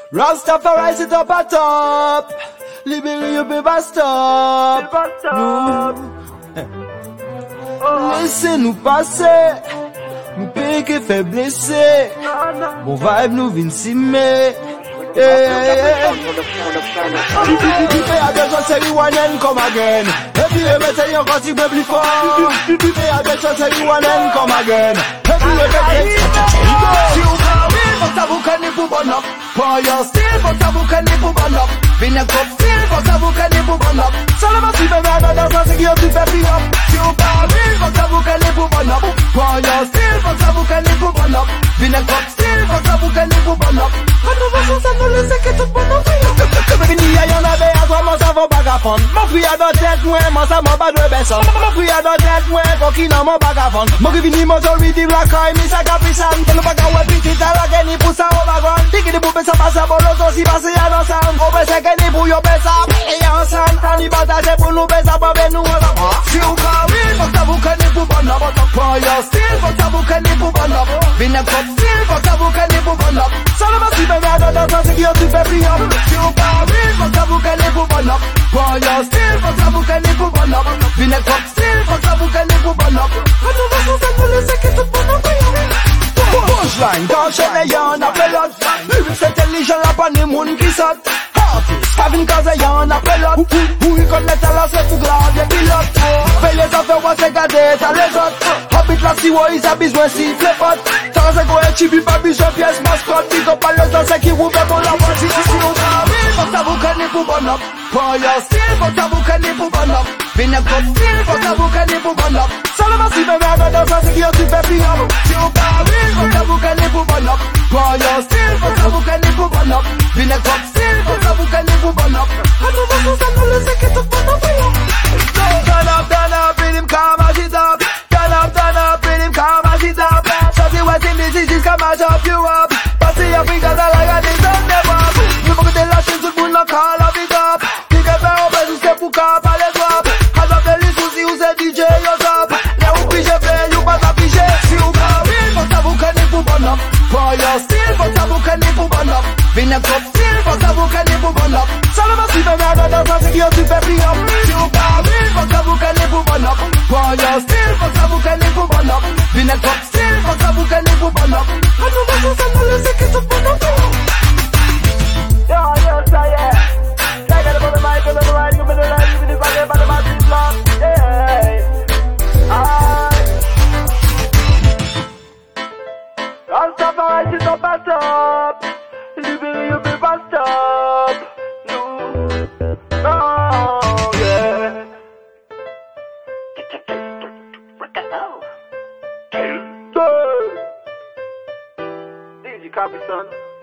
Rastafari sit up at top. Libéré, you be stop. Laissez-nous passer. Nous payons que fait blesser. Bon vibe nous vient s'aimer. Hey, attention, c'est rewind and come again. Et puis, mettez encore si peu plus fort. Hey, attention, c'est rewind and come again. Et puis, mettez si vous parlez, faut ça vous connaît pour bon up. Pour your style, faut ça vous connaît pour bon up. Vine cop style, faut ça vous connaît pour bon up. Seulement si vous m'avez dans ça, c'est que tu fais plus up. Si vous parlez, faut ça vous connaît pour bon up. Pour your style, faut ça vous connaît pour bon up. Vine cop style, faut ça vous connaît pour bon up. Rénovation, ça nous laisse que tout bon up. Y'en avait à toi, moi ça va bagafon. Mon fouille à dans tête, moi ça m'a pas de besson. Mon fouille à dans tête, moi coquille dans mon bagafon. Mon vini majority black eye, mi sa capisan. Tell baga ouais petit à la gagner pour ça au bagon. Tiki de poupée ça passe à bolo, aussi passé à l'ensemble. On peut se gagner pour yo pesa, et ensemble. On y partage pour nous pesa, pas ben nous on va pas. Si vous carré, faut ça vous connaît pour bon up. For your style, faut ça vous connaît pour bon up. Vine cop style, faut ça vous connaît pour bon up. Seulement si ben dans ça, c'est que tu fais plus up. Si vous carré, faut ça vous connaît pour bon up. For your style, faut ça vous connaît pour bon up. Vine cop style, faut ça vous connaît pour bon up. Rénovation, ça nous laisse que tout bon up. Punchline, quand je l'ai y'en a pelote. Lyrics intelligent, la pas ni moun qui saute. Artist, having cause y'en a pelote. Où ils connaissent à la c'est pour grave des pilotes. Paye les affaires, ouais c'est gardé, t'as les autres. Habite la si ouais, ils a besoin si flépote. T'as c'est quoi, tu vis pas besoin pièce mascotte. Pick up à l'autre, c'est qui vous fait pour la voix. Si on arrive, faut ça vous connaît pour bon up. For your style, faut ça vous connaît pour bon up. Vine cop style, faut ça vous connaît pour bon up. Seulement si bébé dans ça, c'est qui tu fais plus up. Si on arrive, faut ça vous connaît pour bon up. For your style, faut ça vous connaît pour bon up. Vine cop style, faut ça vous connaît pour bon up. Rénovation, ça nous laisse que tout bon up. Turn up, in him calm as it up. Turn up, in him calm as it up. So see what's in this is come and up you up. Passez your fingers à la garde des hommes de bois. Je veux que t'es lâché tout le monde en call of it up. Tu te fais en bas jusqu'à pour qu'à pas les drops. Adopte les soucis ou c'est DJ yo top. Là où puis je fais, you pas affiché. Si vous parlez, faut ça vous connaît pour bon up. For your style, faut ça vous connaît pour bon up. Vine cop style, faut ça vous connaît pour bon up. Seulement si bébé dans ça, c'est que tu fais plus up. Si vous parlez, faut ça vous connaît pour bon up. For your style, faut ça vous connaît pour bon up. Vine cop style, faut ça vous connaît pour bon up. Rénovation, ça nous laisse que tout bon up. Yo, ça y est. Take it for the mic, for the right, you been the right, you been the right, but the mic is long. Rastafari sit up at top. Libéré, you be stop. No, yeah. Easy copy, son.